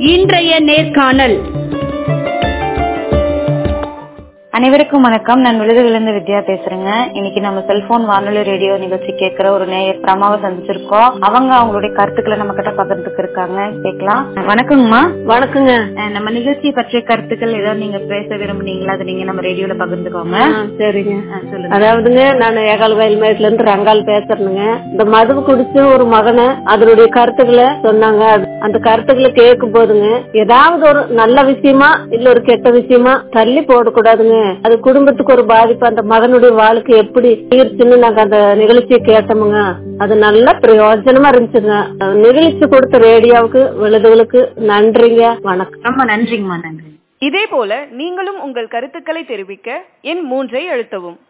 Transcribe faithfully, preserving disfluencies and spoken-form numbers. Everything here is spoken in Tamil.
இன்றைய நேர்காணல். அனைவருக்கும் வணக்கம். நான் விழுதுகளிலிருந்து வித்யா பேசுறேங்க. இன்னைக்கு நம்ம செல்போன் வானொலி ரேடியோ நிகழ்ச்சி கேட்கிற ஒரு நேயர் பிரமாவை சந்திச்சிருக்கோம். அவங்க அவங்களுடைய கருத்துக்களை நம்ம கிட்ட பகிர்ந்துக்கு இருக்காங்க. கேட்கலாம். வணக்கங்கம்மா. வணக்கங்க. நம்ம நிகழ்ச்சி பற்றிய கருத்துக்கள் ஏதாவது நீங்க பேச விரும்புனீங்களா? அது நீங்க நம்ம ரேடியோல பகிர்ந்துக்கோங்க. சரிங்க, சொல்லுங்க. அதாவதுங்க, நான் ஏகால் வயல் மேட்ல இருந்து ரங்கால் பேசுறேனுங்க. இந்த மது குடிச்சு ஒரு மகனை அதனுடைய கருத்துக்களை சொன்னாங்க. அந்த கருத்துக்களை கேட்கும் போதுங்க, ஏதாவது ஒரு நல்ல விஷயமா இல்ல ஒரு கெட்ட விஷயமா தள்ளி போடக்கூடாதுங்க. அது குடும்பத்துக்கு ஒரு பாதிப்பு. அந்த மகனுடைய வாழ்க்கை எப்படி தீர்ச்சுன்னு நாங்க அந்த நிகழ்ச்சியை கேட்டோமுங்க. அது நல்ல பிரயோஜனமா இருந்துச்சுங்க. நிகழ்ச்சி கொடுத்த ரேடியோவுக்கு விழுதுகளுக்கு நன்றிங்க. வணக்கம். ரொம்ப நன்றிங்கம்மா. நன்றி. இதே போல நீங்களும் உங்கள் கருத்துக்களை தெரிவிக்க எண் மூன்றை அழுத்தவும்.